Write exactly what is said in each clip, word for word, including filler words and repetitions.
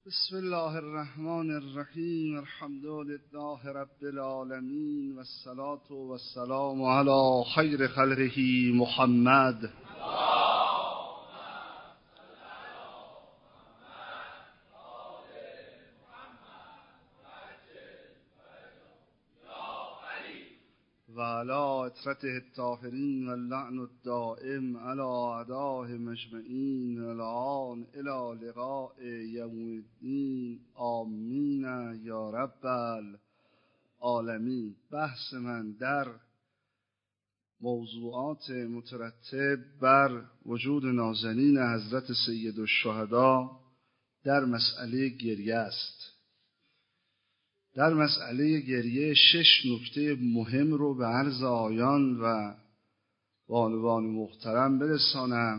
بسم الله الرحمن الرحیم. الحمد لله رب العالمین و الصلاة و السلام علی خیر خلقه محمد. و علی اطرته الطاهرین و اللعن الدائم علی اعدائهم اجمعین الان الی لقاء یوم الدین. آمین یا رب العالمین. بحث من در موضوعات مترتب بر وجود نازنین حضرت سید الشهدا در مسئله گریه است. در مسئله گریه شش نکته مهم رو به عرض آیان و بانوان محترم برسانم.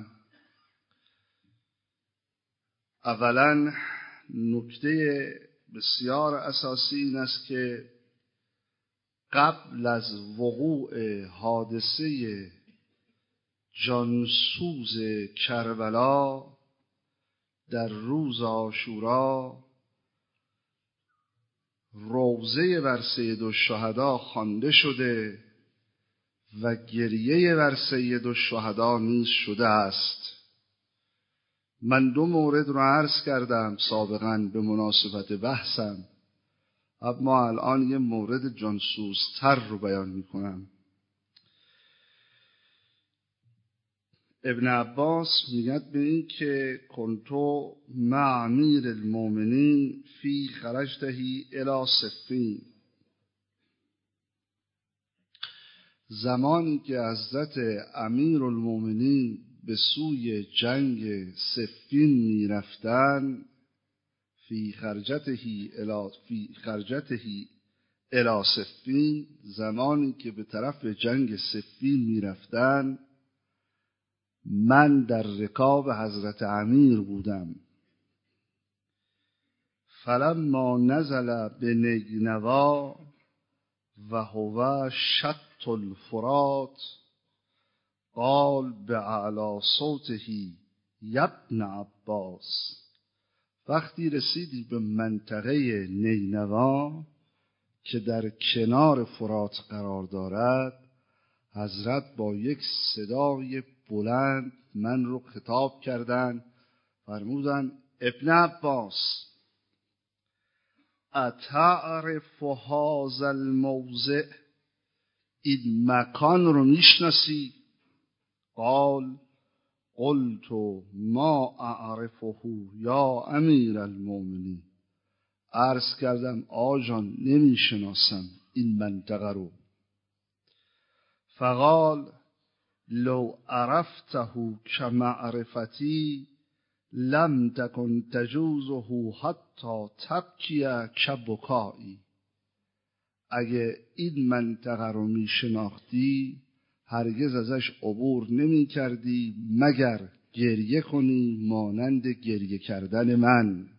اولا نکته بسیار اساسی این است که قبل از وقوع حادثه جانسوز کربلا در روز عاشورا روضه بر سید الشهدا خوانده شده و گریه بر سید الشهدا نیز شده است. من دو مورد رو عرض کردم سابقا به مناسبت بحثم، اما الان یه مورد جانسوزتر رو بیان میکنم. ابن عباس میگد به این که کنتو مع امیر المؤمنین فی خرجتهی الی صفین. زمانی که حضرت امیر المؤمنین به سوی جنگ صفین میرفتن، فی خرجتهی الی فی خرجتهی الی صفین، زمانی که به طرف جنگ صفین میرفتن، من در رکاب حضرت امیر بودم. فلما نزل به نینوا و هو شط الفرات قال باعلی صوته یابن عباس. وقتی رسیدی به منطقه نینوا که در کنار فرات قرار دارد، حضرت با یک صدای بلند من رو خطاب کردند، فرمودن ابن عباس اتعرف هذا الموضع، این مکان رو میشناسی؟ قال قلت ما اعرفه یا امیر المؤمنین. عرض کردم آجان نمیشناسم این منطقه رو. فقال لو عرفته كمعرفتي لم تكن تجوزه حتى تبكي كبكائي. اگه این منطقه رو می شناختی هرگز ازش عبور نمی کردی مگر گریه کنی مانند گریه کردن من.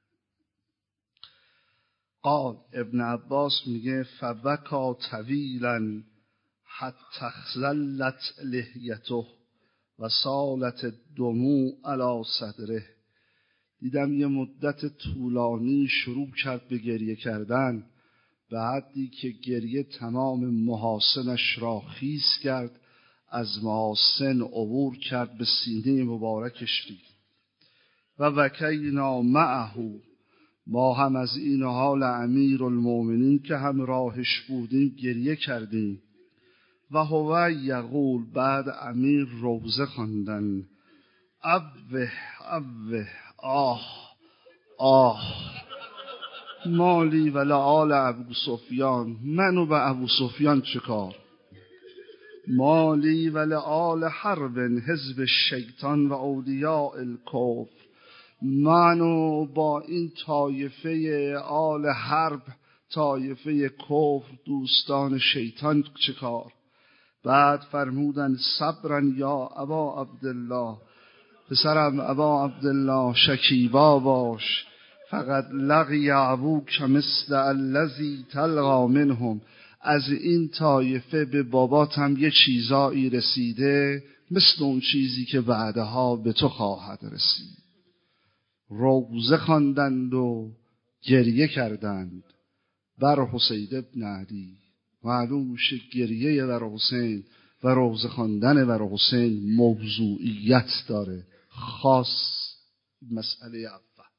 قال ابن عباس میگه فبکا طویلا حتی خزلت لحیته و سالت دموع علی صدره. دیدم یه مدت طولانی شروع کرد به گریه کردن، به حدی که گریه تمام محاسنش را خیس کرد، از محاسن عبور کرد به سینه مبارکش ریخت. و وکینا معه، ما هم از این حال امیر المؤمنین که همراهش بودیم گریه کردیم. و هو یقول، بعد امیر روزه خواندن، اوه اوه آه آه مالی و لآل ابو سفیان، منو به ابو سفیان چکار؟ مالی و لآل حرب حزب الشیطان و اولیاء الکفر، منو با این طایفه آل حرب، طایفه کفر، دوستان شیطان چکار؟ بعد فرمودن صبرا یا ابا عبدالله، پسرم ابا عبدالله شکیبا باش، فقط لقی ابوک مثل الذی تلقی منهم، از این طایفه به بابات هم یه چیزایی رسیده مثل اون چیزی که بعدها به تو خواهد رسید. روزه خواندند و گریه کردند بر حسین ابن علی. معلوم میشه گریه بر حسین و روزه خواندن بر حسین موضوعیت داره، خاص. مسئله اول.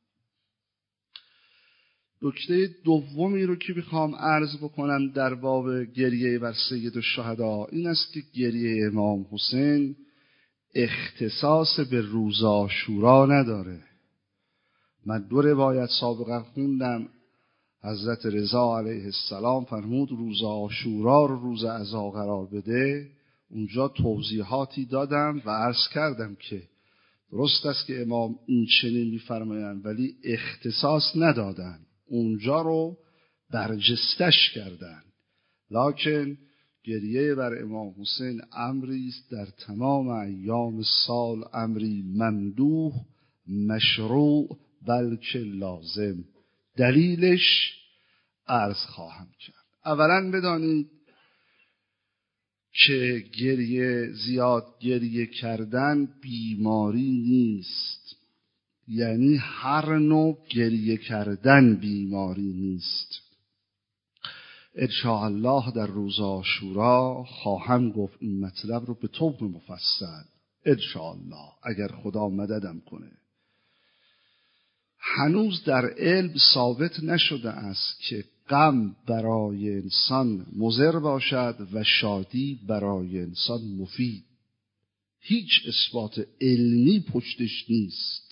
نکته دومی رو که میخوام عرض بکنم در باب گریه بر سید الشهدا این است که گریه امام حسین اختصاص به روز عاشورا نداره. من دو روایت سابقا خوندم، حضرت رضا علیه السلام فرمود روز عاشورا رو روز عزا قرار بده. اونجا توضیحاتی دادم و عرض کردم که درست است که امام این چنین میفرمایند ولی اختصاص ندادن، اونجا رو برجستش کردن. لکن گریه بر امام حسین امری است در تمام ایام سال، امری ممدوح، مشروع، بلکه لازم. دلیلش عرض خواهم کرد. اولا بدانید که گریه، زیاد گریه کردن بیماری نیست. یعنی هر نوع گریه کردن بیماری نیست. انشاءالله در روز عاشورا خواهم گفت این مطلب رو به طور مفصل، انشاءالله اگر خدا مددم کنه. هنوز در علم ثابت نشده است که غم برای انسان مضر باشد و شادی برای انسان مفید. هیچ اثبات علمی پشتش نیست.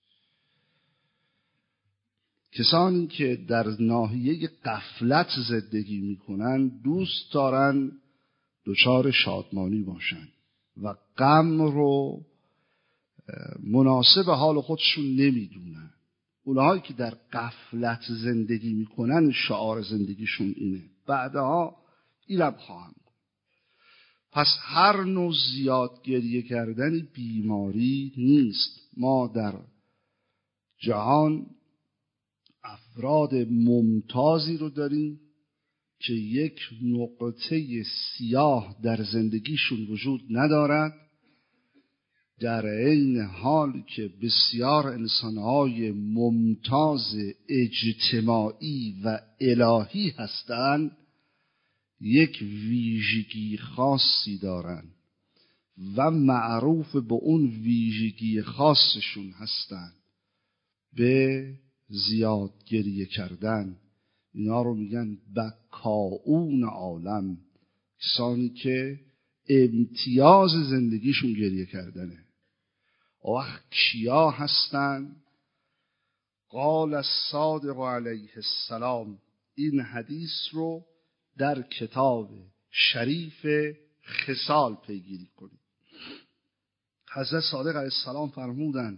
کسانی که در ناحیه غفلت زندگی میکنن دوست دارن دچار شادمانی باشن و غم رو مناسب حال خودشون نمیدونن. اونهایی که در غفلت زندگی میکنن شعار زندگیشون اینه. بعدها اینم خواهم گفت. پس هر نوع زیاد گریه کردن بیماری نیست. ما در جهان افراد ممتازی رو داریم که یک نقطه سیاه در زندگیشون وجود ندارد، در عین حال که بسیار انسانهای ممتاز اجتماعی و الهی هستند یک ویژگی خاصی دارند و معروف به اون ویژگی خاصشون هستند، به زیاد گریه کردن. اینا رو میگن بکاؤون عالم، کسانی که امتیاز زندگیشون گریه کردنه. وقت کیا هستن؟ قال الصادق علیه السلام. این حدیث رو در کتاب شریف خصال پیگیری کنید. حضرت صادق علیه السلام فرمودن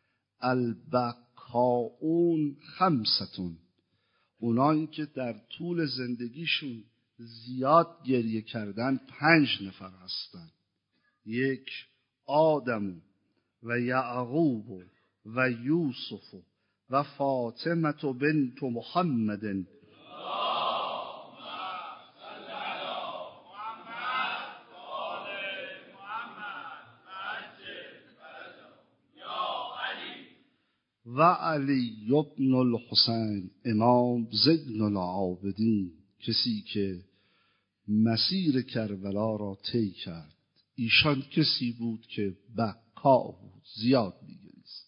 البکاؤون خمستون. اونایی که در طول زندگیشون زیاد گریه کردن پنج نفر هستن. یک، آدم و یعقوب و یوسف و فاطمه بنت محمد و علی ابن الحسین امام زین العابدین، کسی که مسیر کربلا را طی کرد. ایشان کسی بود که بکا بود، زیاد می‌گریست.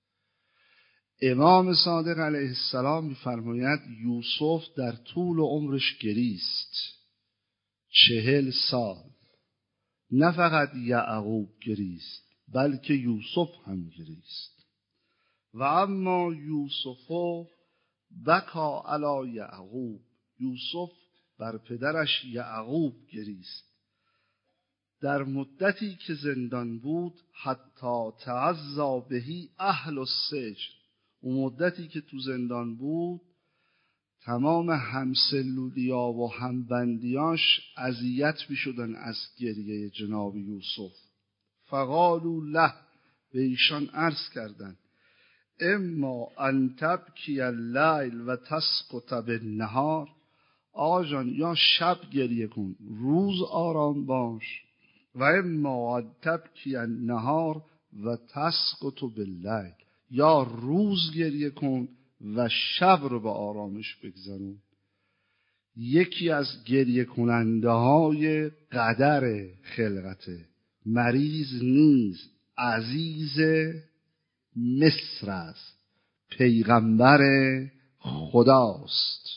امام صادق علیه السلام می‌فرماید یوسف در طول عمرش گریست، چهل سال. نه فقط یعقوب گریست بلکه یوسف هم گریست. و اما یوسف بکا علی یعقوب، یوسف بر پدرش یعقوب گریست. در مدتی که زندان بود حتی تعزا بهی اهل السجن، اون مدتی که تو زندان بود تمام همسلولیا و همبندیاش اذیت می شدن از گریه جناب یوسف. فقالوا له، به ایشان عرض کردند اما ان تبکی اللیل و تسکت بالنهار، آقا جان یا شب گریه کن روز آرام باش، و اما ان تبکی النهار و تسکت باللیل، یا روز گریه کن و شب رو به آرامش بگذرون. یکی از گریه کننده های قدر خلقت مریض نیز عزیز مصر است، پیغمبر خداست.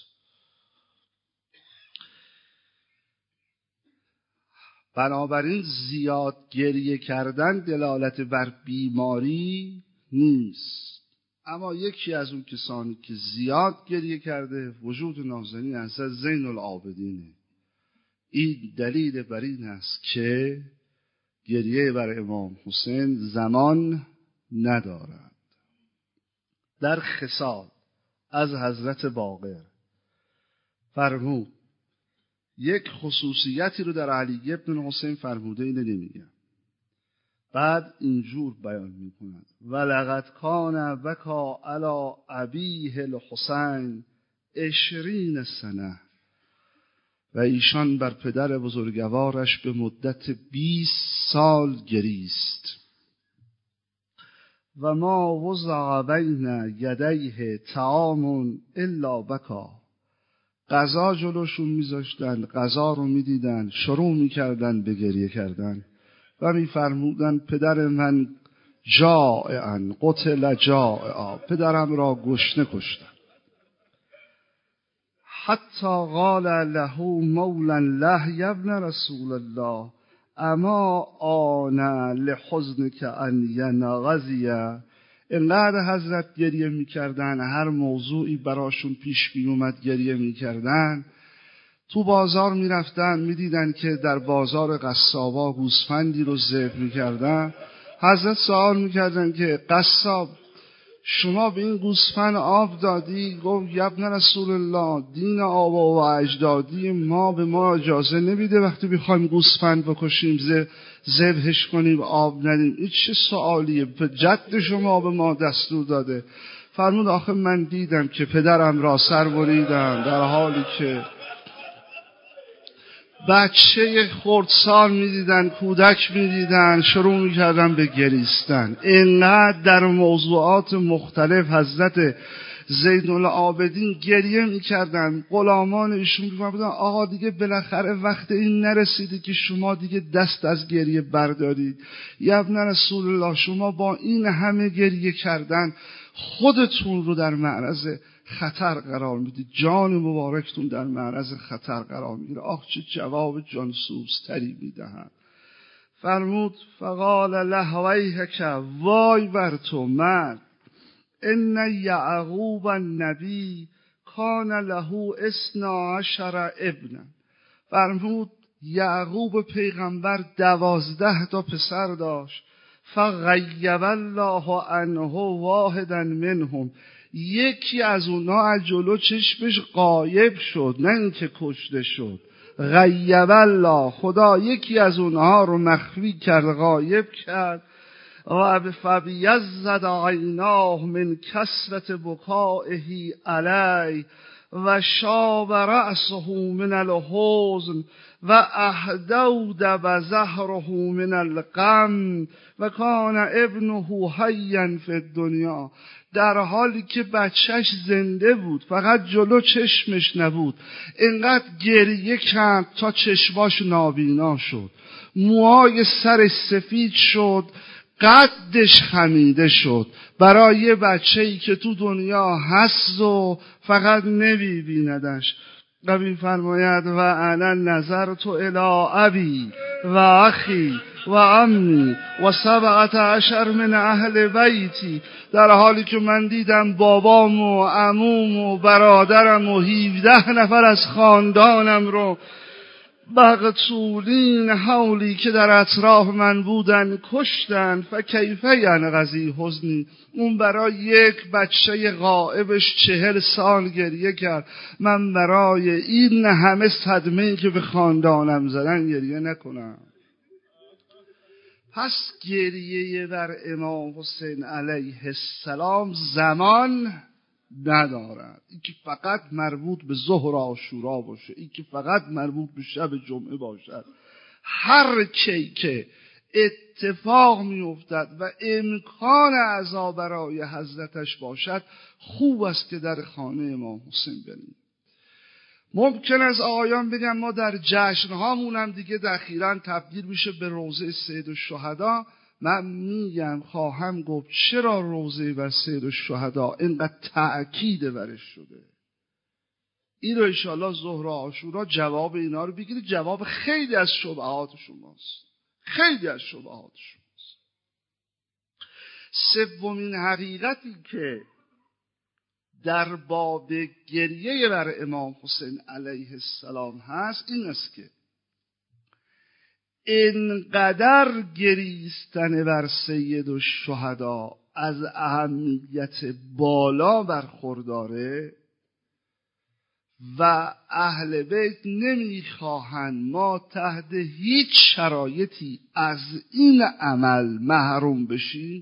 بنابراین زیاد گریه کردن دلالت بر بیماری نیست، اما یکی از اون کسانی که زیاد گریه کرده وجود نازنین حضرت زین العابدینه. این دلیل بر این است که گریه بر امام حسین زمان ندارد. در خصال از حضرت باقر فرمود، یک خصوصیتی رو در علی ابن حسین فرموده، اینه نمیگم. بعد اینجور بیان میکنند ولقد کان بکا علی ابیه الحسین عشرین سنه، و ایشان بر پدر بزرگوارش به مدت بیست سال گریست. و ما وضع بین یدیه طعام الا بکا، غذا جلوشون میذاشتن، غذا رو میدیدن، شروع میکردن به گریه کردن و میفرمودن پدر من جائعا قتل جائعا، پدرم را گشنه کشتن. حتی قال له مولا له یا ابن رسول الله اما آن لحزنک ان ینغزیه. اینقدر حضرت گریه میکردن، هر موضوعی براشون پیش میومد گریه میکردن. تو بازار میرفتن میدیدن که در بازار قصابا گوسفندی رو ذبح میکردن. حضرت سوال میکردن که قصاب شما به این گوسفند آب دادی؟ گفت یا ابن رسول الله دین آبا و اجدادی ما به ما اجازه نمیده وقتی بخوایم گوسفند بکشیم ذبحش کنیم آب ندیم. این چه سوالیه؟ جد شما به ما دستور داده. فرمود آخه من دیدم که پدرم را سر بریدن در حالی که بچه خردسال میدیدن، کودک میدیدن، شروع میکردن به گریستن. اینقدر در موضوعات مختلف حضرت زین العابدین گریه میکردن. غلامان ایشون میگفتن آقا دیگه بالاخره وقت این نرسیده که شما دیگه دست از گریه بردارید. یا ابن رسول الله شما با این همه گریه کردن خودتون رو در معرض خطر قرار میدید، جان مبارکتون در معرض خطر قرار میگیره. آخ چه جواب جانسوز تری میدهند. فرمود فقال له ویحک، وای بر تو مرد، ان یعقوب النبی کان له اثنا عشر ابنا. فرمود یعقوب پیغمبر دوازده تا پسر داشت. فغیب الله عنه واحدا منهم، یکی از اونها از جلو چشمش غایب شد، نه اینکه کشته شد. غیب الله، خدا یکی از اونها رو مخفی کرد، غایب کرد. و فبیضت عیناه من کثرت بکائه علی و شاب رأسه من الحزن و اهدود و زهره من الغم و کان ابنه حیا فی الدنیا. در حالی که بچهش زنده بود، فقط جلو چشمش نبود، اینقدر گریه کرد تا چشماش نابینا شد، موهای سرش سفید شد، قدش خمیده شد. برای یه بچه‌ای که تو دنیا هست و فقط نمی‌بیندش. نبی فرماید و انا نظرت الی ابی و اخی و عمی و سبعت عشر من اهل بیتی، در حالی که من دیدم بابام و عموم و برادرم و هفده نفر از خاندانم رو مقتولین حولی که در اطراف من بودن کشتن. فکیفه ینغزی حزنی، اون برای یک بچه غائبش چهل سال گریه کرد، من برای این همه صدمه‌ای که به خاندانم زدن گریه نکنم؟ پس گریه بر امام حسین علیه السلام زمان ندارد. این که فقط مربوط به ظهر عاشورا باشه، این که فقط مربوط به شب جمعه باشد. هر کی که اتفاق میافتد و امکان عزا برای حضرتش باشد، خوب است که در خانه امام حسین بریم. ممکن است آقایان بگن ما در جشنهامون هم دیگه اخیراً تبدیل میشه به روضه سید الشهدا. من میگم خواهم گفت چرا روضه بر سید الشهدا اینقدر تأکید برش شده. این رو انشاءالله ظهر و عاشورا جواب اینا رو بگیرید. جواب خیلی از شبهات شماست، خیلی از شبهات شماست. سومین حقیقتی که در باب گریه بر امام حسین علیه السلام هست این است که اینقدر گریستن بر سید الشهدا از اهمیت بالا برخورداره و اهل بیت نمیخواهند ما تحت هیچ شرایطی از این عمل محروم بشیم.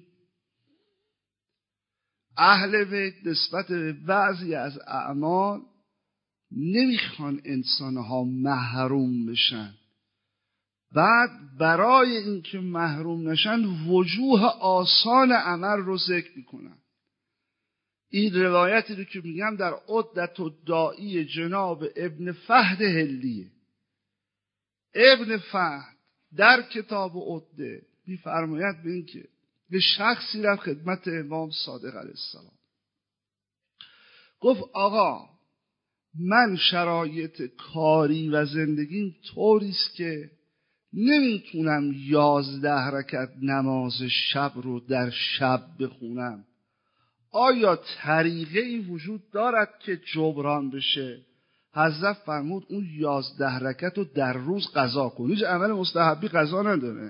اهل بیت نسبت به بعضی از اعمال نمیخوان انسانها محروم بشن، بعد برای اینکه محروم نشن وجوه آسان عمل رو ذکر میکنن. این روایتی رو که میگم در عدت الداعی جناب ابن فهد هلیه. ابن فهد در کتاب عده میفرماید به این که به شخصی رفت خدمت امام صادق علیه السلام، گفت آقا من شرایط کاری و زندگیم طوریست که نمیتونم یازده رکعت نماز شب رو در شب بخونم. آیا طریقه‌ای وجود دارد که جبران بشه؟ حضرت فرمود اون یازده رکعت رو در روز قضا کن. هیچ عمل مستحبی قضا نداره،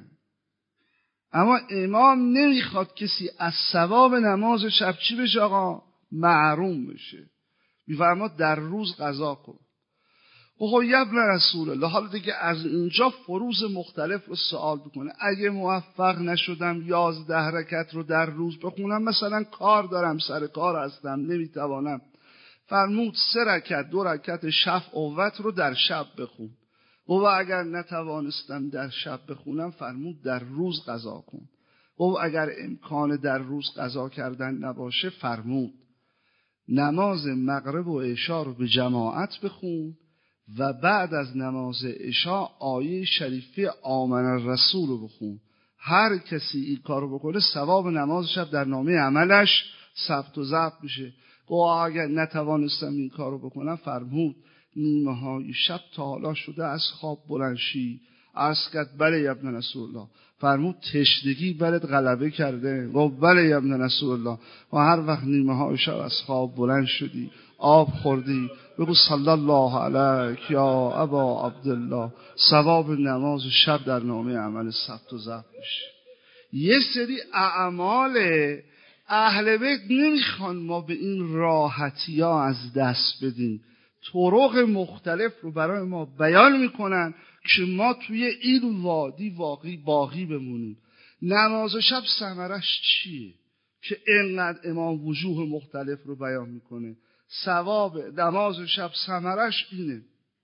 اما امام نمیخواد کسی از ثواب نماز شب چی بشه آقا؟ محروم بشه. میفرماد در روز قضا کن. اوه ابن رسول الله، حالا دیگه از اینجا فروض مختلف رو سوال بکنه. اگه موفق نشدم یازده رکعت رو در روز بخونم، مثلا کار دارم، سر کار هستم، نمیتوانم، فرمود سه رکعت دو رکعت شفع و وتر رو در شب بخون. و اگر نتوانستم در شب بخونم، فرمود در روز قضا کن. و اگر امکان در روز قضا کردن نباشه، فرمود نماز مغرب و عشا رو به جماعت بخون و بعد از نماز عشا آیه شریفه آمن الرسول رو بخون. هر کسی این کار رو بکنه ثواب نماز شب در نامه عملش ثبت و ضبط میشه. و اگر نتوانستم این کار رو بکنم، فرمود نیمه های شب تا حالا شده از خواب بلنشی؟ عرض کرد بله ابن رسول الله. فرمود تشنگی برات غلبه کرده؟ و بله ابن رسول الله. و هر وقت نیمه های شب از خواب بلند شدی، آب خوردی، بگو صلی الله علیک یا ابا عبدالله، ثواب نماز شب در نامه عمل ثبت و ضبط میشه. یه سری اعمال اهل بیت نمیخوان ما به این راحتی ها از دست بدیم، طرق مختلف رو برای ما بیان میکنن که ما توی این وادی واقعی باقی بمونیم. نماز شب ثمرش چیه که اینقدر امام وجوه مختلف رو بیان میکنه؟ ثواب نماز شب ثمرش اینه.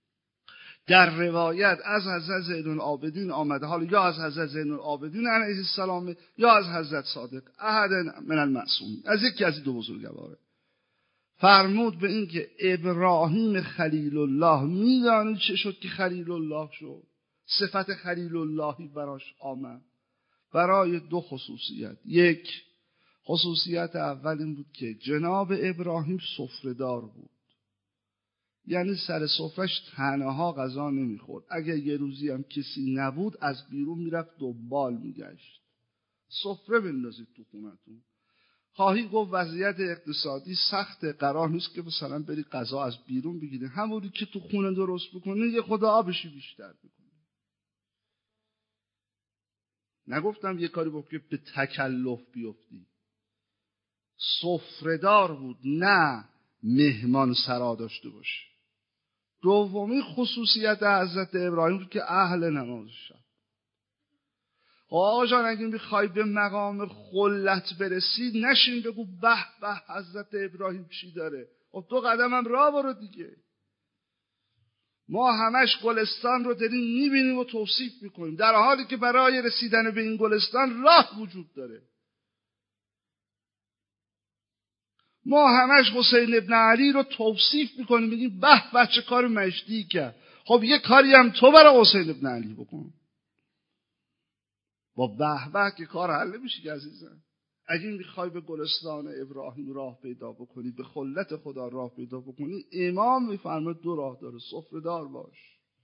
در روایت از حضرت زین العابدین آمده، حالا یا از حضرت زین العابدین علیه السلام یا از حضرت صادق احد من المعصومین، از یکی از دو بزرگواره، فرمود به این که ابراهیم خلیل الله، میدانید چه شد که خلیل الله شد؟ صفت خلیل اللهی براش آمد برای دو خصوصیت. یک، خصوصیت اول این بود که جناب ابراهیم سفره‌دار بود، یعنی سر سفرش تنها غذا نمیخورد، اگر یه روزی هم کسی نبود از بیرون میرفت دنبال میگشت. سفره بندازید تو خونتون. خواهی گفت وضعیت اقتصادی سخت، قرار نیست که مثلا بری غذا از بیرون بگیری، همونی که تو خونه درست بکنی یه خدا آبشی بیشتر بکنی. نگفتم یه کاری بکنی به تکلف بیفتی. سفره‌دار بود، نه مهمان سرا داشته باشه. دومی خصوصیت حضرت ابراهیم بود که اهل نماز شب. آقا جان اگه میخوای به مقام خلت برسی، نشین بگو به به حضرت ابراهیم چی داره، خب دو قدم هم راه برو دیگه. ما همش گلستان رو داریم میبینیم و توصیف میکنیم، در حالی که برای رسیدن به این گلستان راه وجود داره. ما همش حسین ابن علی رو توصیف میکنیم، میگیم به به چه کار مجدی کرد. خب یه کاری هم تو برای حسین ابن علی بکن. با به به که کار حل نمیشه که عزیزم. اگه میخوای به گلستان ابراهیم راه پیدا بکنی، به خلت خدا راه پیدا بکنی، امام میفرماید دو راه داره، سفره‌دار باش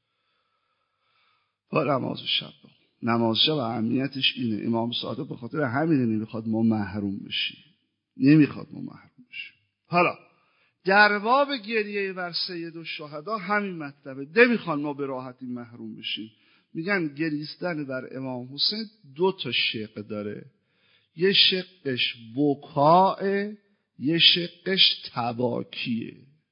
با نماز شب. نماز شب اهمیتش اینه. امام صادق به خاطر همینه نمیخواد ما محروم بشیم، نمیخواد ما محروم بشیم. حالا در باب گریه بر سید الشهدا همین مطلبه، نمیخوان ما به راحتی محروم بشیم. میگن گریستن بر امام حسین دو تا شق داره، یه شقش بکاه، یه شقش تباکیه.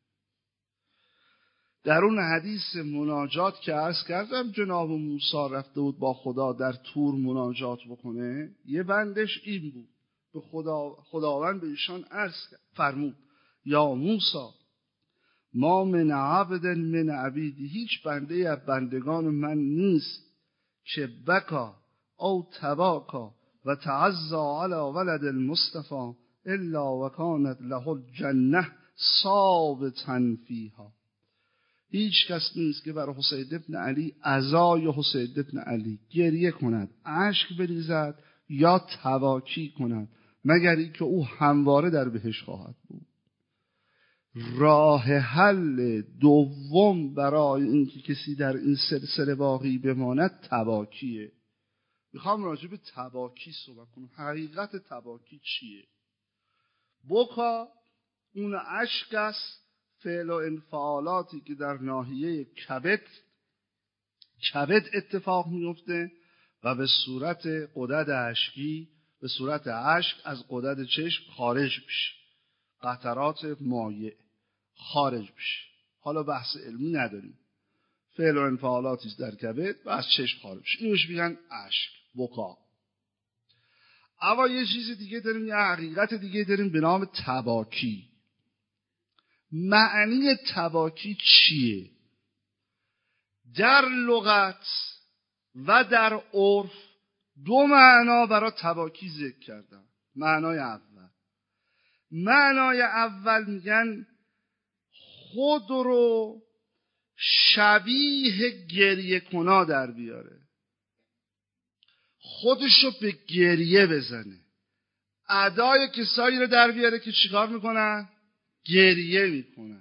در اون حدیث مناجات که عرض کردم جناب موسی رفته بود با خدا در طور مناجات بکنه، یه بندش این بود، به خدا خداوند به ایشان عرض فرمود یا موسی ما من عبد من عبیدی، هیچ بنده از بندگان من نیست که بکا او تباکا و تعزا علی ولد المصطفى الا و کانت له الجنه ثابتا فیها. هیچ کس نیست که برای حسین ابن علی عزای حسین ابن علی گریه کند، اشک بریزد یا تواکی کند، مگر اینکه او همواره در بهشت خواهد بود. راه حل دوم برای اینکه کسی در این سلسله باقی بماند تواکیه. میخوام راجع به تواکی صحبت کنم. حقیقت تواکی چیه؟ بکا اون اشک است، فعل و انفعالاتی که در ناحیه کبد کبد اتفاق میفته و به صورت غدد اشکی، به صورت اشک از غدد چشم خارج میشه، قطرات مایع خارج میشه. حالا بحث علمی نداریم، فعل و انفعالاتی در کبد و از چشم خارج میشه، اینوش میگن اشک، بکا. اما یه چیز دیگه داریم، یه حقیقت دیگه داریم به نام تباکی. معنی تباکی چیه؟ در لغت و در عرف دو معنا برای تباکی ذکر کردم. معنای اول معنای اول میگن خود رو شبیه گریه کنا در بیاره، خودشو به گریه بزنه، ادای کسایی رو در بیاره که چیکار میکنن؟ گریه میکنن.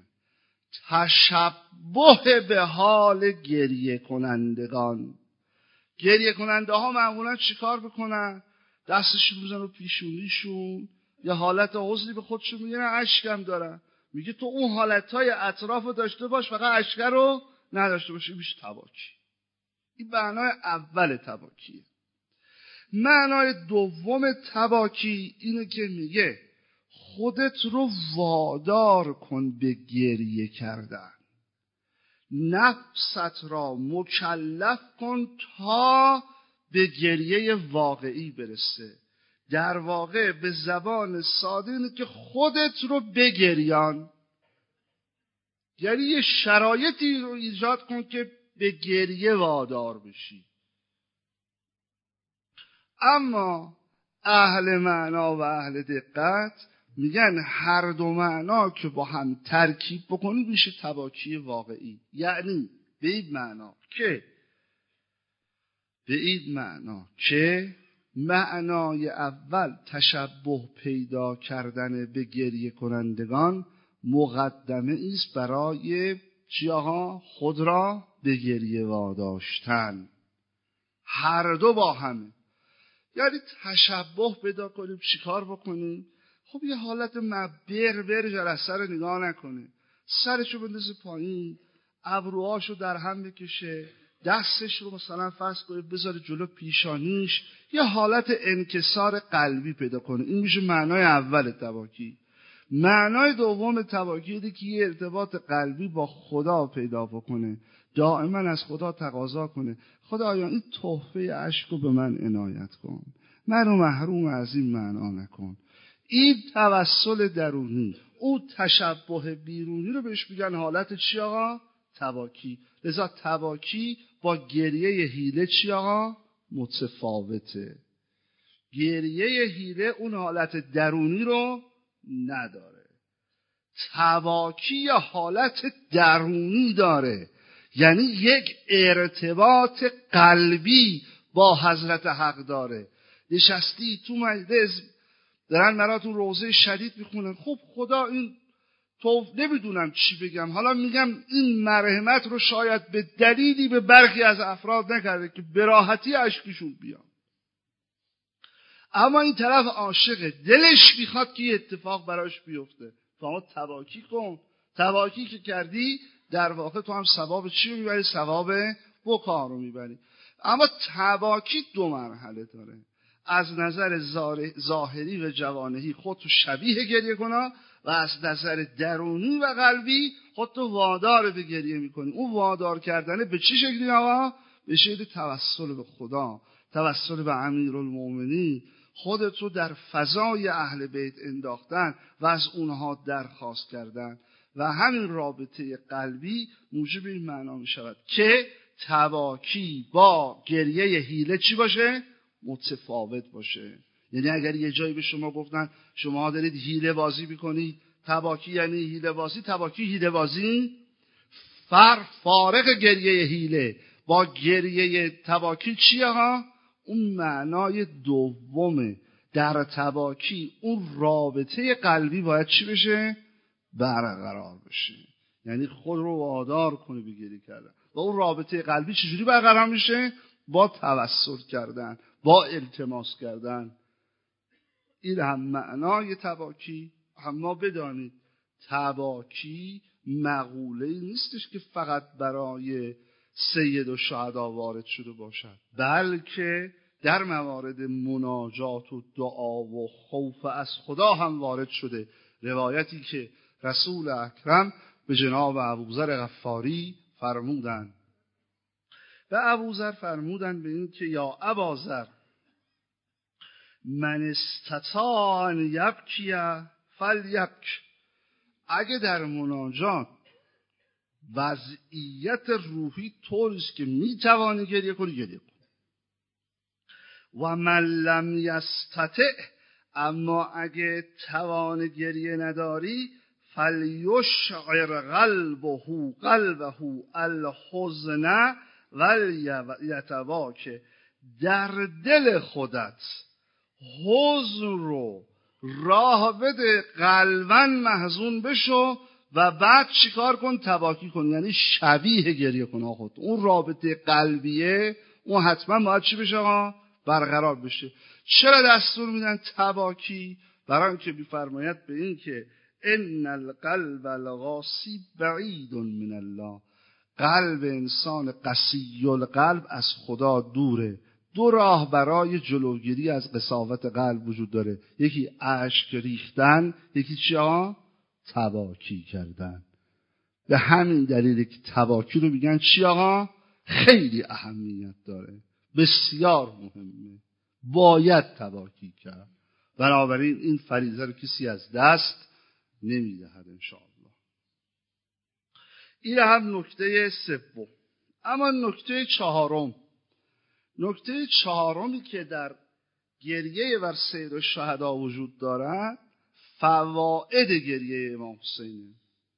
تشبه به حال گریه کنندگان. گریه کننده ها معمولا چیکار بکنن؟ دستشون بزنن رو پیشونیشون، یا حالت حزنی به خودشون میگیرن، اشکم دارن. میگه تو اون حالتهای اطراف رو داشته باش، فقط اشک رو نداشته باشی، میشه تباکی. این معنای اول تباکیه. معنای دوم تباکی اینه که میگه خودت رو وادار کن به گریه کردن، نفست را مکلف کن تا به گریه واقعی برسه. در واقع به زبان ساده اینه که خودت رو بگریان، یعنی یه شرایطی رو ایجاد کن که به گریه وادار بشی. اما اهل معنا و اهل دقت میگن هر دو معنا که با هم ترکیب بکنی میشه تباکی واقعی. یعنی به این معنا که به این معنا که معنای اول تشبه پیدا کردن به گریه کنندگان مقدمه است برای چیاها؟ خود را به گریه واداشتن. هر دو با همه. یعنی تشبه پیدا کنیم، چیکار بکنیم؟ خب یه حالت مبر بر جلسه رو نگاه نکنه، سرشو بندازه پایین، ابروهاشو در هم بکشه، دستش رو مثلا فرض کنه بذاره جلو پیشانیش، یه حالت انکسار قلبی پیدا کنه. این میشه معنای اول تباکی. معنای دوم تباکی اینه که یه ارتباط قلبی با خدا پیدا بکنه، دائما از خدا تقاضا کنه خدایا این تحفه اشک رو به من عنایت کن، منو محروم از این معنا نکن. این توسل درونی. او تشبه بیرونی رو بهش میگن حالت چی آقا؟ تباکی. لذا تباکی با گریه حیله چی آقا؟ متفاوته. گریه حیله اون حالت درونی رو نداره. تباکی یا حالت درونی داره، یعنی یک ارتباط قلبی با حضرت حق داره. نشستی تو مجلس دارن مراتون روضه شدید میخونن، خب خدا این تو نمیدونم چی بگم، حالا میگم این مرحمت رو شاید به دلیلی به برخی از افراد نکرده که به راحتی اشکشون بیان، اما این طرف عاشقه، دلش میخواد که یه اتفاق براش بیفته. تو تباکی کن. تباکی که کردی در واقع تو هم ثواب چی رو میبری؟ ثواب بکا رو میبری. اما تباکی دو مرحله داره. از نظر ظاهری و جوانهی خودتو شبیه گریه کنا و از نظر درونی و قلبی خودتو وادار به گریه میکنی. اون وادار کردنه به چه شکلی آقا؟ به شکل توسل به خدا، توسل به امیرالمومنین، خودتو در فضای اهل بیت انداختن و از اونها درخواست کردن و همین رابطه قلبی موجب این معنا می شود که تباکی با گریه حیله چی باشه؟ متفاوت باشه. یعنی اگر یه جایی به شما گفتن شما دارید حیله بازی میکنید، تباکی یعنی حیله بازی، تباکی حیله بازی فر فارق گریه حیله با گریه تباکی چیه ها؟ اون معنای دومه. در تباکی اون رابطه قلبی باید چی بشه؟ برقرار بشه. یعنی خود رو وادار کنی به گریه کردن. و اون رابطه قلبی چجوری برقرار میشه؟ با توسل کردن، با التماس کردن. این هم معنای تباکی. اما بدانید تباکی مقوله نیستش که فقط برای سید و شهدا وارد شده باشد، بلکه در موارد مناجات و دعا و خوف از خدا هم وارد شده. روایتی که رسول اکرم به جناب ابوذر غفاری فرمودند و ابوذر فرمودند به این که یا اباذر من استطاع ان یبکی فلیبک، اگه در مناجات وضعیت روحی طوریست که میتوانی گریه کنی گریه کن، و من لم یستطع، اما اگه توان گریه نداری فلیشعر قلبه قلبه الحزن ولیتباک، در دل خودت حزن رو راه بده، قلباً محزون بشو و بعد چیکار کن؟ تباکی کن. یعنی شبیه گریه کن خود. اون رابطه قلبیه اون حتما باید چی بشه آقا؟ برقرار بشه. چرا دستور میدن تباکی؟ برای اینکه میفرماید به این که ان القلب القاسی بعید من الله، قلب انسان قسی القلب از خدا دوره. دو راه برای جلوگیری از قساوت قلب وجود داره، یکی اشک ریختن، یکی چی آقا؟ تباکی کردن. به همین دلیل که تباکی رو میگن چی آقا؟ خیلی اهمیت داره، بسیار مهمه، باید تباکی کرد. بنابراین این فریضه رو کسی از دست نمیدهد انشاءالله. این هم نکته سوم. اما نکته چهارم، نکته چهارمی که در گریه بر سید الشهدا وجود دارد فواید گریه امام حسینه.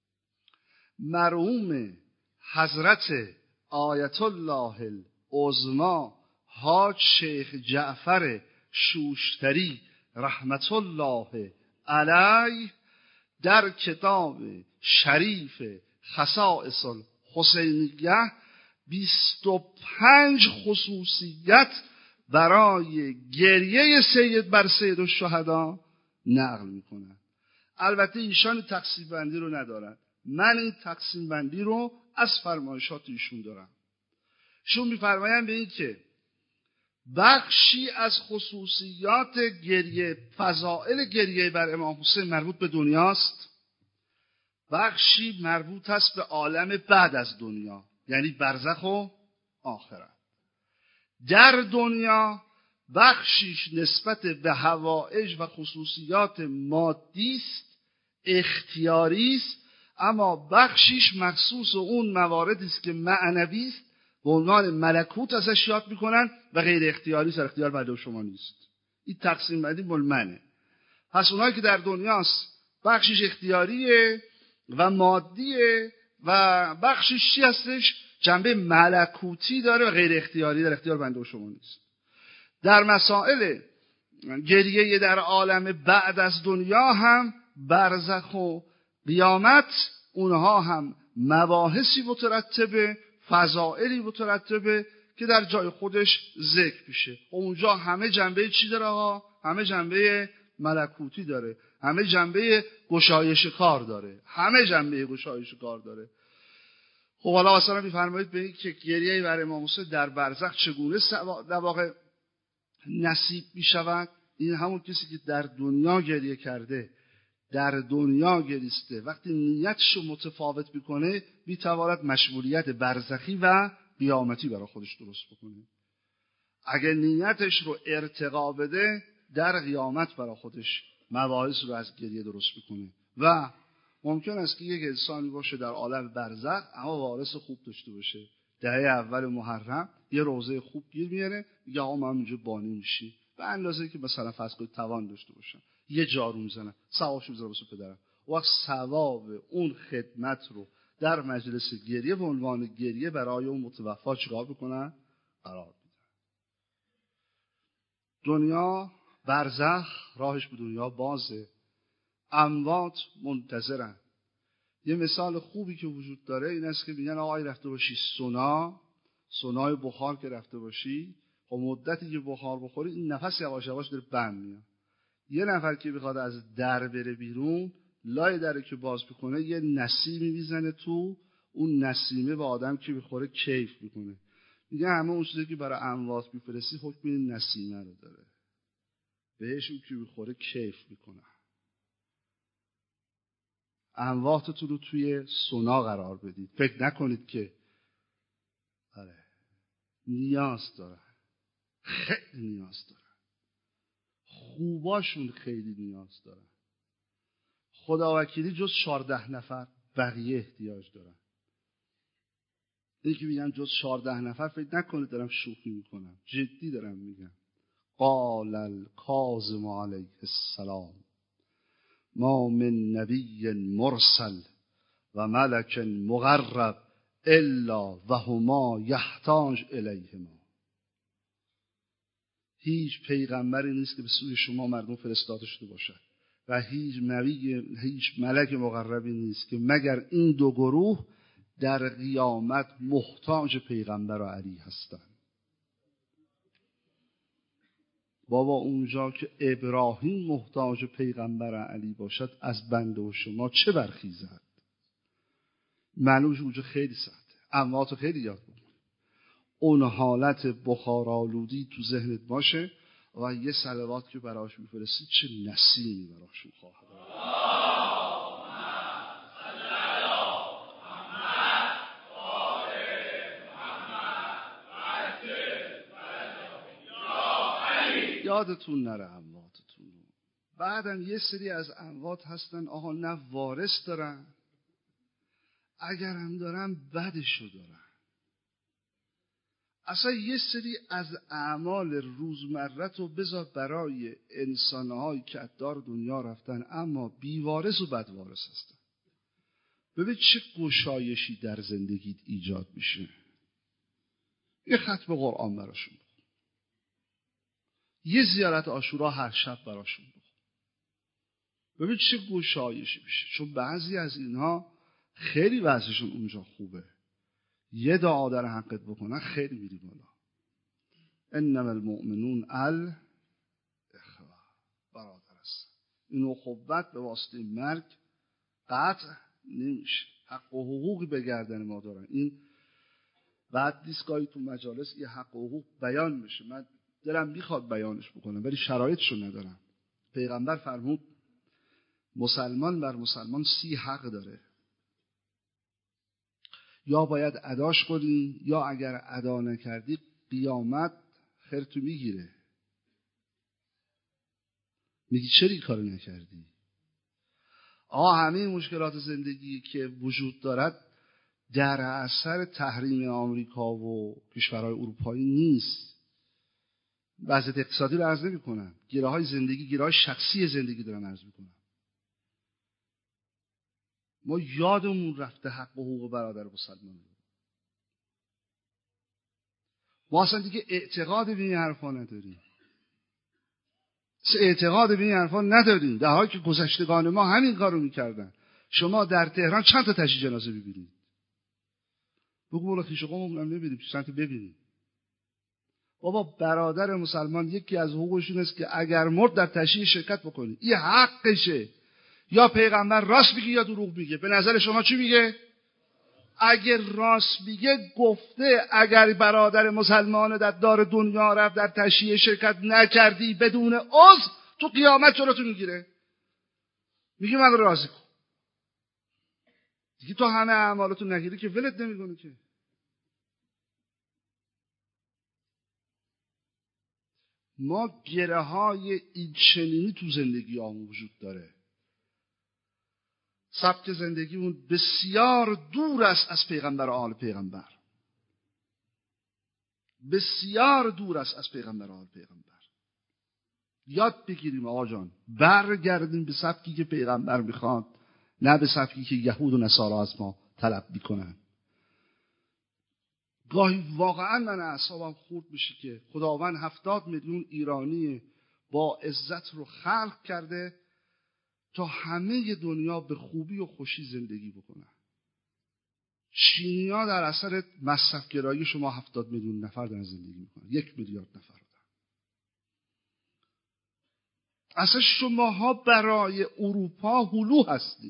مرحوم حضرت آیت الله العظمی حاج شیخ جعفر شوشتری رحمت الله علیه در کتاب شریف خصائص الحسینیه بیست و پنج خصوصیت برای گریه سید بر سید الشهدا نقل میکنن. البته ایشان تقسیم بندی رو ندارن، من این تقسیم بندی رو از فرمایشات ایشون دارم. ایشون میفرمایند به این که بخشی از خصوصیات گریه، فضائل گریه بر امام حسین مربوط به دنیاست، بخشی مربوط است به عالم بعد از دنیا، یعنی برزخ و آخرت. در دنیا بخشیش نسبت به حوائج و خصوصیات مادی است، اختیاری است، اما بخشیش مخصوص اون مواردی است که معنوی است، به عنوان ملکوت ازش یاد میکنن و غیر اختیاری سر اختیار بنده و شما نیست. این تقسیم بندی مال منه. پس اونایی که در دنیاست بخشیش اختیاریه و مادیه و بخشیش چی هستش؟ جنبه ملکوتی داره و غیر اختیاری، در اختیار بنده و شما نیست. در مسائل گریه در عالم بعد از دنیا هم برزخ و قیامت، اونها هم مباحثی مترتبه، فضائلی مترتبه که در جای خودش ذکر میشه. اونجا همه جنبه چی داره ها؟ همه جنبه ملکوتی داره، همه جنبه گشایش کار داره، همه جنبه گشایش کار داره. خب حالا مثلا میفرمایید به این که گریه بر امام حسین در برزخ چگونه در واقع نصیب میشود؟ این همون کسی که در دنیا گریه کرده، در دنیا گریسته، وقتی نیتش رو متفاوت میکنه میتواند مشمولیت برزخی و قیامتی برای خودش درست بکنه. اگر نیتش رو ارتقا بده در قیامت برای خودش مباحث رو از گریه درست بکنه. و ممکن است که یک انسانی باشه در عالم برزخ اما وارث خوب داشته باشه، دهه اول محرم یه روزه خوب گیر میاره، میگه آقا من اینجا بانی میشی، به اندازه که مثلا فرض کنید توان داشته باشم یه جارو میزنم، ثوابش میذارم واسه پدرم، وقت ثواب اون خدمت رو در مجلس گریه به عنوان گریه برای اون متوفا چیکار بکنن؟ قرار میدن. دنیا برزخ راهش به دنیا بازه، اموات منتظرن. یه مثال خوبی که وجود داره این است که میگن آقای رفته باشی سونا، سونای بخار که رفته باشی، خب مدتی که بخار بخوری این نفس یواش یواش داره بند میاد. یه نفر که بخواد از در بره بیرون، لای در که باز بکنه یه نسیمی میزنه تو، اون نسیمه به آدم که بخوره کیف میکنه. میگه همه اون چیزی که برای اموات میفرستی حکم این نسیمه رو داره، بهشون که بخوره کیف میکنه. امواتتون رو توی سونا قرار بدید، فکر نکنید که آره نیاز داره، خیلی نیاز داره، خوباشون خیلی نیاز داره. خداوکیلی جز چهارده نفر بقیه احتیاج دارن. این که میگم جز چهارده نفر فکر نکنید دارم شوخی میکنم، جدی دارم میگم. قال الکاظم علیه السلام ما من نبی مرسل و ملک مقرب الا و هما یحتاج الیهما. هیچ پیغمبری نیست که به سوی شما مردم فرستاده شده باشد و هیچ نبی، هیچ ملک مقربی نیست که مگر این دو گروه در قیامت محتاج پیغمبر و علی هستند. بابا اونجا که ابراهیم محتاج پیغمبر و علی باشد از بنده و شما چه برخیزد؟ معلومش اونجا خیلی سخته. اموات خیلی یاد بکن، اون حالت بخارآلودی تو ذهنت باشه و یه صلوات که براش میفرستی چه نسیمی براشون خواهد آمد. یادتون نره امواتتون. بعدم یه سری از اموات هستن آقا نه وارث دارن، اگر هم دارن بدشو دارن. اصلا یه سری از اعمال روزمرت رو بذار برای انسانهایی که ادار دنیا رفتن اما بیوارث و بدوارث هستن. ببین چه گشایشی در زندگیت ایجاد میشه. یه ختم قرآن براشون بخون، یه زیارت عاشورا هر شب براشون بخون، ببین چه گشایشی میشه. چون بعضی از اینها خیلی وضعشون اونجا خوبه، یه دعا در حقت بکنن خیلی میری بالا. انما المؤمنون ال اخوه، برادر است. این اخوت به واسطه مرگ قطع نمیشه. حق و حقوقی به گردن ما دارن. این بعد دیسکایی تو مجالس یه حق و حقوق بیان بشه، من دلم میخواد بیانش بکنم ولی شرایطشو ندارم. پیغمبر فرمود مسلمان بر مسلمان سی حق داره، یا باید اداش کنی یا اگر ادا نکردی قیامت خرتو میگیره. میگی چرا این کارو نکردی؟ آقا همه مشکلات زندگی که وجود دارد در اثر تحریم آمریکا و کشورهای اروپایی نیست. وضعیت اقتصادی رو عرض نمی‌کنم، گره‌های زندگی، گره‌های شخصی زندگی دارم عرض می‌کنم. ما یادمون رفته حق و حقوق برادر مسلمان. ما اصلا دیگه اعتقاد به این حرفا نداریم. اعتقاد به این حرفا نداریم، در حالی که گذشتگان ما همین کارو میکردن. شما در تهران چند تا تشییع جنازه ببینید؟ بگو مولا خیش و قوممون هم نبینیم، چند تا ببینیم. بابا برادر مسلمان یکی از حقوقشون است که اگر مرد در تشییع شرکت بکنی. این حقشه. یا پیغمبر راست میگه یا دروغ میگه. به نظر شما چی میگه؟ اگر راست میگه گفته اگر برادر مسلمان در دار دنیا رفت در تشییع شرکت نکردی بدون عذر تو قیامت جلوتو میگیره. میگه من راضی کن. دیگه تو همه اعمالاتو نگیری که ولت نمیکنه که. ما گره های این چنینی تو زندگی همون وجود داره. سبک زندگیمون بسیار دور است از پیغمبر و آل پیغمبر. بسیار دور است از پیغمبر و آل پیغمبر. یاد بگیریم آقا جان، برگردیم به سبکی که پیغمبر میخواد، نه به سبکی که یهود و نصارا از ما طلب میکنن. گاهی واقعا من اعصابم خورد میشه که خداوند هفتاد میلیون ایرانی با عزت رو خلق کرده تا همه دنیا به خوبی و خوشی زندگی بکنن. چینی‌ها در اثر مصرف‌گرایی شما هفتاد میلیون نفر دارن زندگی میکنن، یک میلیارد نفر دارن. اصلا شماها برای اروپا هلو هستید.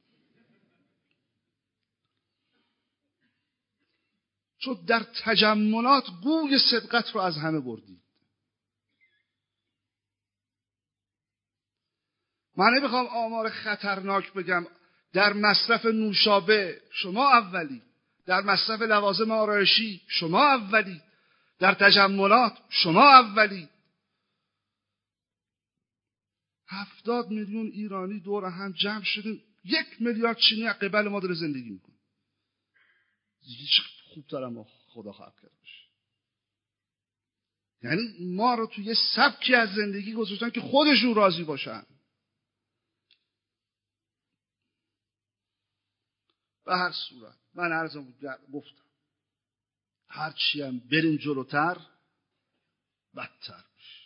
چون در تجملات گوی صدقت رو از همه بردید. من نمیخوام آمار خطرناک بگم. در مصرف نوشابه شما اولی، در مصرف لوازم آرایشی شما اولی، در تجملات شما اولی. هفتاد میلیون ایرانی دور هم جمع شدیم، یک میلیارد چینی از قبل ما داره زندگی میکنه. خوب دارم خدا خلق کرده باشه. یعنی ما رو توی سبکی از زندگی گذاشتن که خودشون راضی باشن. به هر صورت من عرضم گفتم هرچی هم بریم جلوتر بدتر میشه،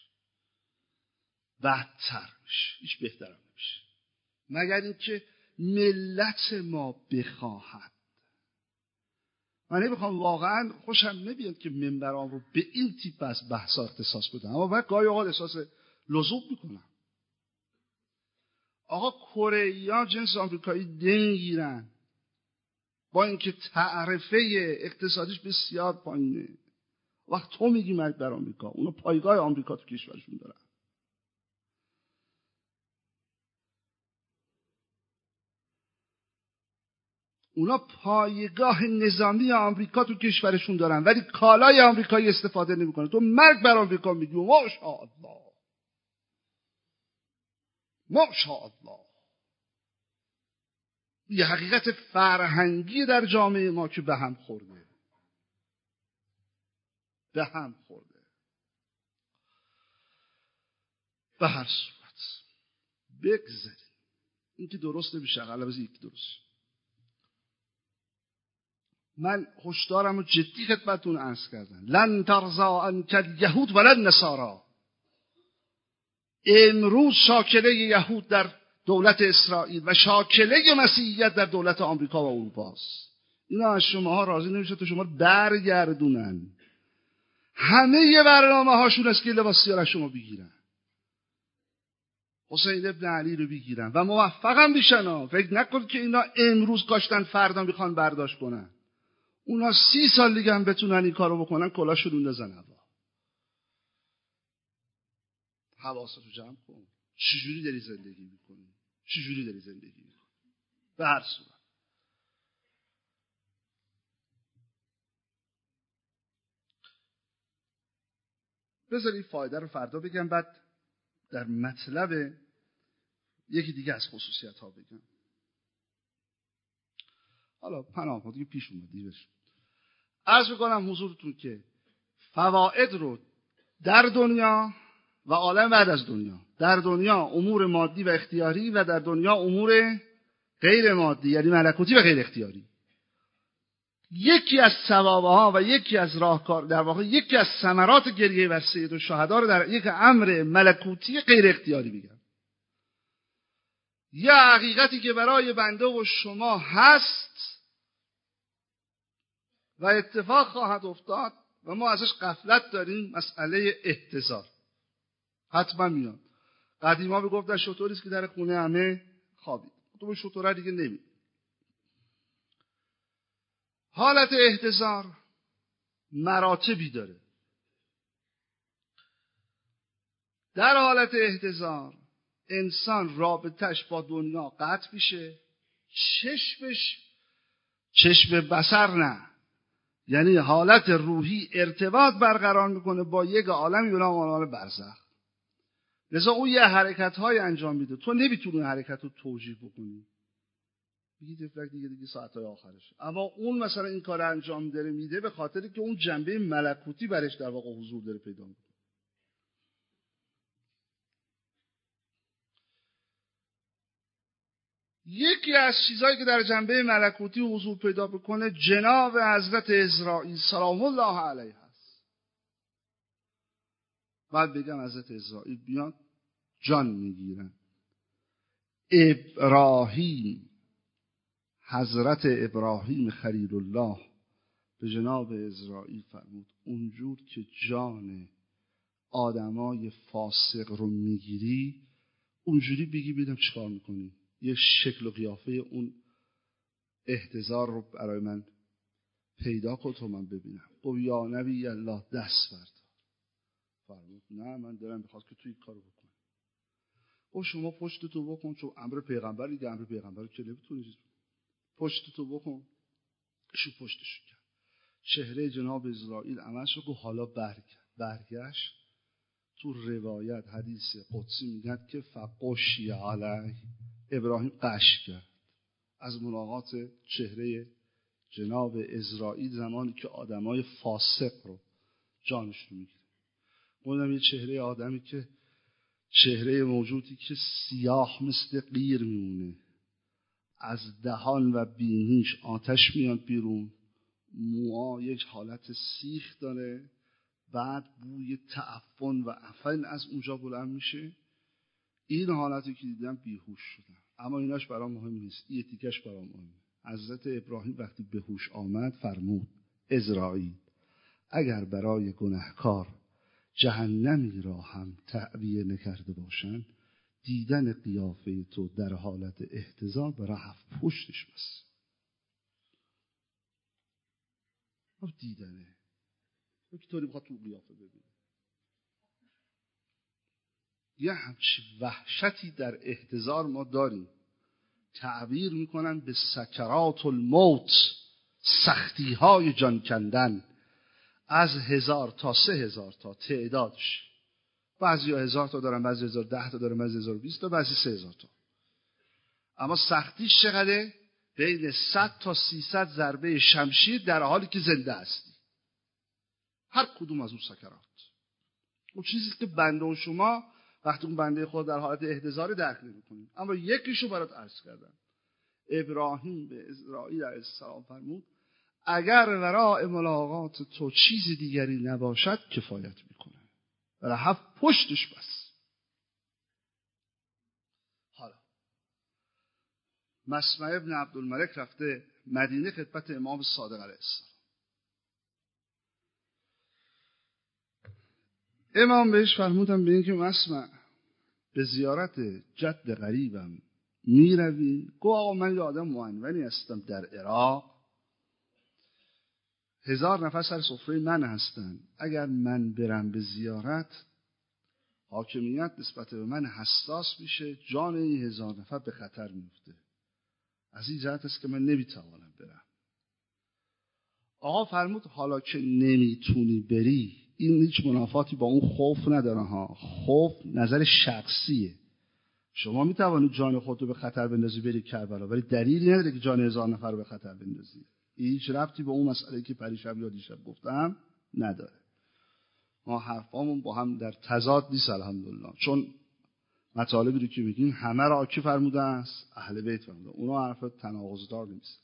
بدتر میشه، هیچ بهترم نمیشه، مگر اینکه ملت ما بخواهد. من نمیخوام، واقعا خوشم نمیاد که منبرام رو به این تیپ از بحثا اختصاص بدم، اما من گاهی اوقات احساس لزوم میکنم. آقا کره‌ای‌ها جنس آمریکایی نمیگیرن با اینکه تعرفه اقتصادیش بسیار پایینه. وقت تو میگی مرگ بر آمریکا، اونا پایگاه آمریکا تو کشورشون دارن. اونا پایگاه نظامی آمریکا تو کشورشون دارن ولی کالای آمریکایی استفاده نمیکنن. تو مرگ بر آمریکا میگی ماشاءالله ماشاءالله. یه حقیقت فرهنگی در جامعه ما که به هم خورده، به هم خورده. به هر صورت بگذاریم این که درست نمیشه، غالبا یکی درست. من هشدارم رو جدی خدمتتون عرض کردم. لن ترضا عنک الیهود ولن نصارا. امروز شاکله یهود در دولت اسرائیل و شاکله مسیحیت در دولت آمریکا و اروپا است. اینا از شماها راضی نمیشه تا شما رو برگردونن. همه یه برنامه هاشون است که لباس سیاه از شما بگیرن، حسین ابن علی رو بگیرن و موفقم بیشن. فکر نکن که اینا امروز کاشتن فردا میخوان برداشت کنن. اونا سی سال دیگه هم بتونن این کارو بکنن، کلاشون رو نزن هوا. حواستو جمع کن. چجوری داری زندگی میکنی؟ چجوری داری زندگی میکنی؟ به هر صورت بذاری فایده رو فردا بگم، بعد در مطلب یکی دیگه از خصوصیت ها بگم. حالا پناه کن دیگه پیش اومد دیگه. عرض میکنم حضورتون که فواید رو در دنیا و عالم بعد از دنیا، در دنیا امور مادی و اختیاری و در دنیا امور غیر مادی یعنی ملکوتی و غیر اختیاری، یکی از ثوابها و یکی از راهکار، در واقع یکی از ثمرات گریه بر سید الشهدا رو در یک امر ملکوتی غیر اختیاری میگم. یه حقیقتی که برای بنده و شما هست و اتفاق خواهد افتاد و ما ازش غفلت داریم، مسئله احتضار حتما میاد. قدیما میگفتن شطوریست که در خونه همه خوابید، تو به شطوره دیگه نمی. حالت احتضار مراتبی داره. در حالت احتضار انسان رابطش با دنیا قطع میشه، چشمش چشم بصر نه، یعنی حالت روحی ارتباط برقرار میکنه با یک عالمی به نام عالم برزخ. لذا اون یه حرکت های انجام میده، تو نمیتونی حرکت رو توجیه بکنی، بگید افلک دیگه دیگه ساعتهای آخرش. اما اون مثلا این کار انجام داره میده به خاطری که اون جنبه ملکوتی برش در واقع حضور داره پیدا میکنه. یکی از چیزهایی که در جنبه ملکوتی حضور پیدا بکنه جناب حضرت عزرائیل سلام الله علیه هست. بعد بگم حضرت عزرائیل بیان جان میگیرن. ابراهیم، حضرت ابراهیم خلیل الله به جناب عزرائیل فرمود اونجور که جان آدمای فاسق رو میگیری اونجوری بگی بیدم چیکار میکنی، یه شکل و قیافه اون احتضار رو برای من پیدا کن تا من ببینم. گفت یا نبی الله دست بردار. فرمود نه من دارم میخواد که توی کارو بکنی. گفت شما پشتتو بکن، چون امر پیغمبر دیگه، امر پیغمبر که نمیتونی، پشتتو بکن. شو پشتشو کرد. چهره جناب اسرائیل عمل شد. گفت حالا برگشت. برگشت تو روایت حدیث قدسی میگن که فقشی علیه، ابراهیم قش کرد از ملاقات چهره جناب اسرائیل زمانی که آدمای فاسق رو جانش رو میگیره. اونم یه چهره آدمی که چهره موجودی که سیاه مثل قیر میمونه، از دهان و بینیش آتش میاد بیرون، موها یک حالت سیخ داره، بعد بوی تعفن و عفن از اونجا بلند میشه. این حالتی که دیدم بیهوش شدم، اما ایناش برام مهم نیست، این تیکش برام مهمه. حضرت ابراهیم وقتی به هوش آمد فرمود اسرائیل اگر برای گناهکار جهنمی را هم تعبیه نکرده باشند، دیدن قیافه تو در حالت احتضار برای هفت پشتش بس. دیدنه که طوری بخواد تو قیافه ببینه. یه همچی وحشتی در احتضار ما داریم، تعبیر میکنن به سکرات الموت، سختی های جان کندن، از هزار تا سه هزار تا تعدادش. بعضی ها هزار تا دارن، بعضی هزار ده تا دارن، بعضی هزار بیست تا، بعضی سه هزار تا. اما سختیش چقدره؟ بین صد تا سیصد ضربه شمشیر در حالی که زنده هستی. هر کدوم از اون سکرات اون چیزی که بنده و شما وقتی اون بنده خود در حالت احتضار درک نمی‌کنید. اما یکیشو برات عرض کردم. ابراهیم به اسرائیل علیه السلام فرمود اگر وراء ملاقات تو چیز دیگری نباشد کفایت میکنه، برای هفت پشتش بس. حالا مسمع ابن عبدالملک رفته مدینه خدمت امام صادق علیه السلام. امام بهش فرمودن به این که مسمع به زیارت جد غریبم می روی؟ گفت آقا من یه آدم معنونی هستم در عراق، هزار نفر سر سفره من هستن، اگر من برم به زیارت حاکمیت نسبت به من حساس میشه، جان این هزار نفر به خطر میفته، از این جهت است که من نمیتوانم برم. آقا فرمود حالا که نمیتونی بری، این هیچ منافاتی با اون خوف نداره ها، خوف نظر شخصیه. شما میتوانید جان خود رو به خطر بندازی بری کربلا، ولی دلیلی نداره که جان هزار نفر رو به خطر بندازی. هیچ ربطی به اون مسئله که پریشب یا دیشب گفتم نداره. ما حرفامون با هم در تضاد نیست الحمدلله، چون مطالبی رو که میگیم همه را کی فرموده است؟ اهل بیت فرموده. اونا حرف تناقض‌دار نیست.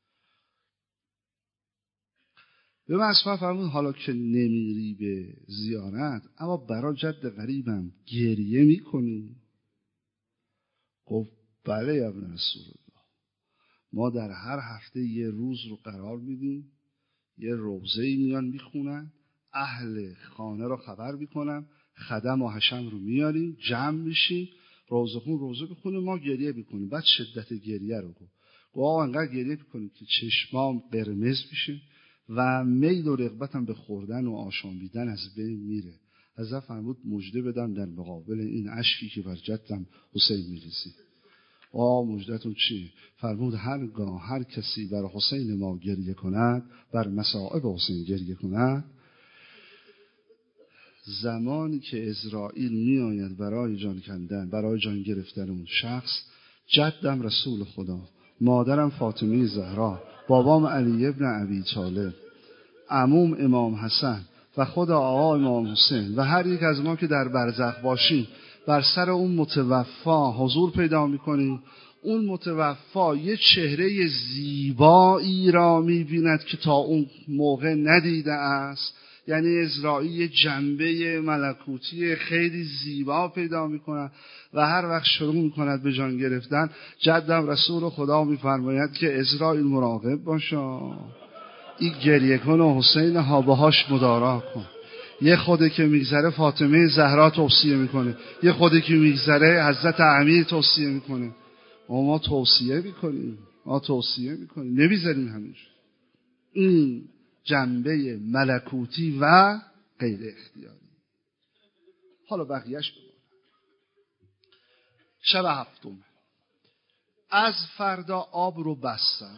به مصطفی فرمود حالا که نمیری به زیارت، اما برای جد غریبم گریه میکنی؟ گفت بله یا ابن رسول الله، ما در هر هفته یه روز رو قرار میدیم، یه روزه‌ای میان میخونن، اهل خانه رو خبر میکنن، خدم و حشم رو میاریم، جمع میشیم، روزه خون روزه بخونه، ما گریه میکنیم. بعد شدت گریه رو گفت گفت انقدر گریه میکنیم که چشمام قرمز میشه و میل و رغبتم به خوردن و آشامیدن از بین میره. حضرت فرمود مژده بدم در مقابل این اشکی که بر جدم حسین میریزی. آه مژدتون چیه؟ فرمود هرگاه هر کسی بر حسین ما گریه کند، بر مصائب حسین گریه کند، زمانی که عزرائیل می آید برای جان کندن، برای جان گرفتن اون شخص، جدم رسول خدا، مادرم فاطمه زهرا، بابام علی ابن ابی طالب، عموم امام حسن و خود آقا امام حسین و هر یک از ما که در برزخ باشیم بر سر اون متوفا حضور پیدا میکنیم. اون متوفا یه چهره زیبایی را میبیند که تا اون موقع ندیده است، یعنی عزرائیل یه جنبه ملکوتی خیلی زیبا پیدا میکند و هر وقت شروع میکند به جان گرفتن، جدم رسول خدا میفرماید که عزرائیل مراقب باشه، این گریه کن و حسین هابهاش مدارا کن. یه خوده که میگذره فاطمه زهرا توصیه میکنه، یه خوده که میگذره حضرت امیر توصیه میکنه. ما توصیه میکنیم، ما توصیه میکنیم، نمیذاریم همینجور. این جنبه ملکوتی و غیر اختیاری. حالا بقیهش بگم. شب هفتم از فردا آب رو بستن.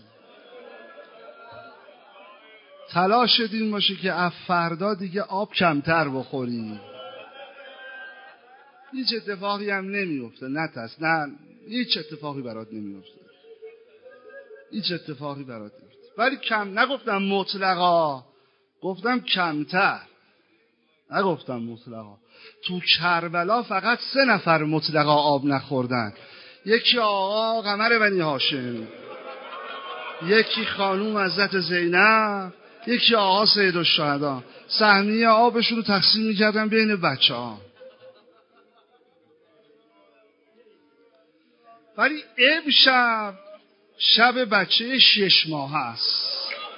تلاش این باشه که از فردا دیگه آب کمتر بخوری. هیچ اتفاقی هم نمیفته، نه ترس، نه هیچ اتفاقی برات نمیفته، هیچ اتفاقی برات نمیفته. ولی کم نگفتم مطلقا، گفتم کمتر، نگفتم مطلقا. تو کربلا فقط سه نفر مطلقا آب نخوردن، یکی آقا قمر بنی هاشم، یکی خانوم حضرت زینب، یکی آقا سید الشهدا. سهمیه آبشون رو تقسیم میکردن بین بچه ها. ولی امشب شب بچه شش ماه هست.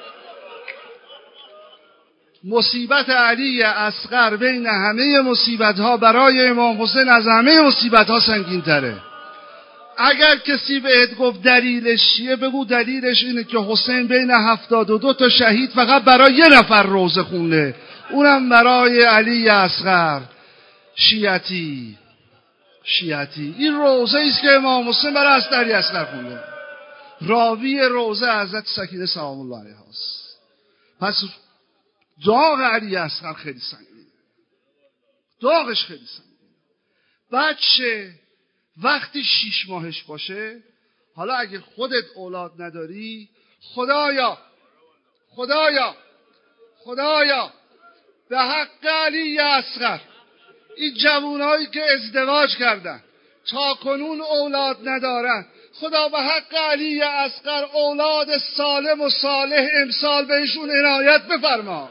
مصیبت علی اصغر بین همه مصیبت ها برای امام حسین از همه مصیبت ها سنگین تره. اگر کسی بهت گفت دلیلش چیه، بگو دلیلش اینه که حسین بین هفتاد و دو تا شهید فقط برای یه نفر روزه خونده، اونم برای علی اصغر شیعتی. شیعتی این روزه ایست که امام حسین برای حضرت علی اصغر خونده. راوی روزه حضرت سکینه سلام الله علیها است. پس داغ علی اصغر خیلی سنگینه، داغش خیلی سنگینه. بچه وقتی شیش ماهش باشه، حالا اگه خودت اولاد نداری، خدایا خدایا خدایا به حق علی اصغر این جوانایی که ازدواج کردن تا کنون اولاد ندارن، خدا به حق علی اصغر اولاد سالم و صالح امسال بهشون عنایت بفرما.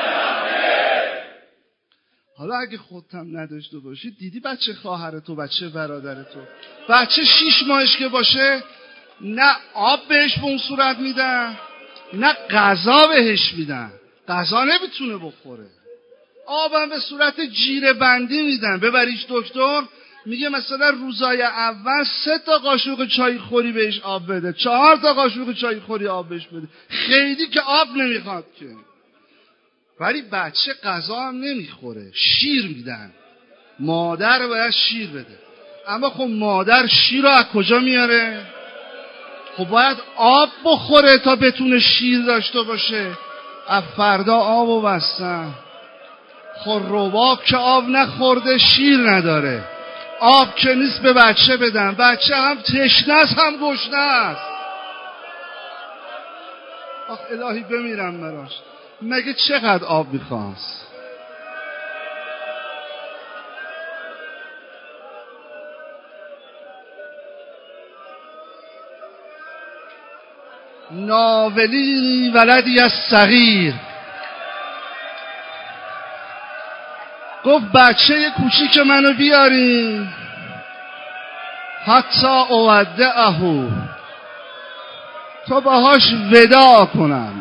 حالا اگه خودت هم نداشته باشی، دیدی بچه خواهر تو، بچه برادر تو، بچه شیش ماهش که باشه، نه آب بهش به اون صورت میدن، نه غذا بهش میدن، غذا نمیتونه بخوره، آبم به صورت جیره بندی میدن. ببریش دکتر، میگه مثلا روزای اول سه تا قاشق چای خوری بهش آب بده، چهار تا قاشق چای خوری آب بهش بده، خیلی که آب نمیخواد که. ولی بچه غذا هم نمیخوره، شیر میدن، مادر باید شیر بده. اما خب مادر شیر رو از کجا میاره؟ خب باید آب بخوره تا بتونه شیر داشته باشه. از فردا آبو بستن. خب رباب که آب نخورده شیر نداره، آب که نیست به بچه بدن، بچه هم تشنه است هم گشنه است. آخ الهی بمیرم براش. مگه چقدر آب میخواست؟ ناولینی ولدی از صغیر، گفت بچه کوچیک منو بیارین حتی اودعه، تا باهاش وداع کنم.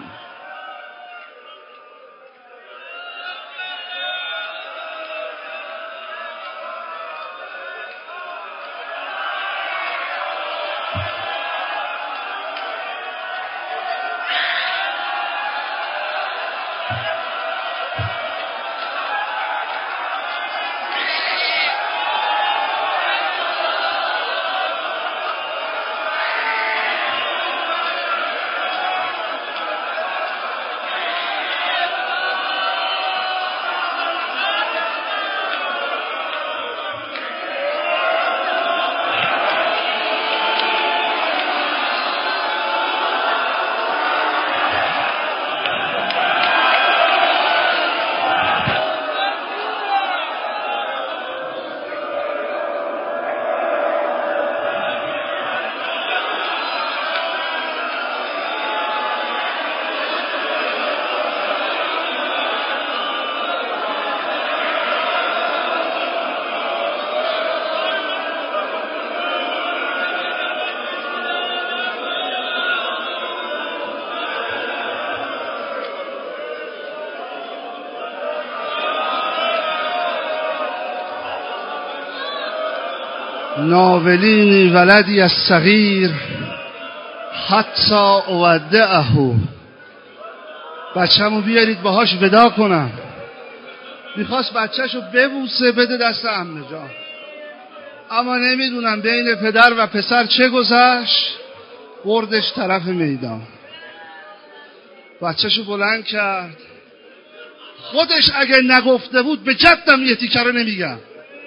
ناولینی ولدی از صغیر حتی اودعه، بچه‌مو بیارید باهاش ودا کنم. میخواست بچه‌شو ببوسه بده دست عمه جان، اما نمیدونم بین پدر و پسر چه گذشت، بردش طرف میدان. بچه‌شو بلند کرد. خودش اگه نگفته بود به جدم یه تیکه رو نمیگم.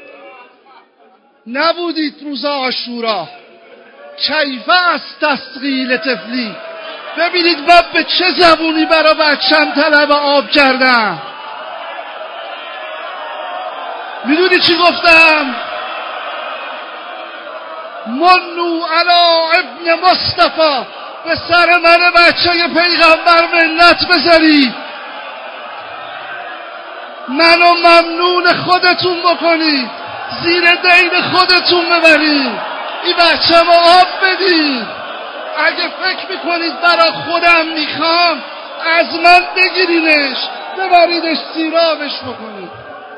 نبودید روز عاشورا، کیفه از تسقیل طفلی. ببینید من به چه زبونی برا بچم طلب آب کردم. میدونی چی گفتم؟ منو علی ابن مصطفی، به سر من بچه پیغمبر منت بذارید، منو ممنون خودتون بکنید، زیر دین خودتون ببرید، این بچه ما آب بدید. اگه فکر میکنید برا خودم میخوام، از من بگیرینش ببریدش سیرابش بکنید.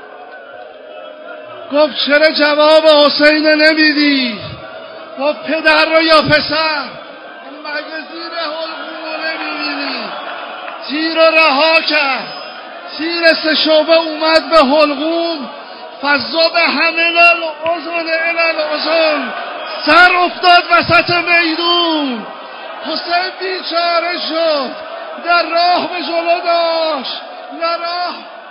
گفت چرا جواب حسین نمیدی؟ گفت پدر رو یا پسر؟ مگه زیر حلقوم نمیبینی؟ تیر رو رها کرد، تیر سه شعبه اومد به حلقوم، فضا به همه الاذن الی الاذن، سر افتاد وسط میدون. حسین بیچاره شد، در راه به جلو داشت، نه راه